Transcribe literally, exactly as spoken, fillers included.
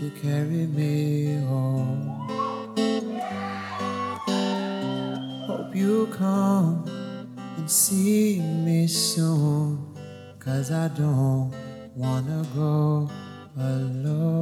to carry me home. Hope you come and see me soon, 'cause I don't wanna go alone.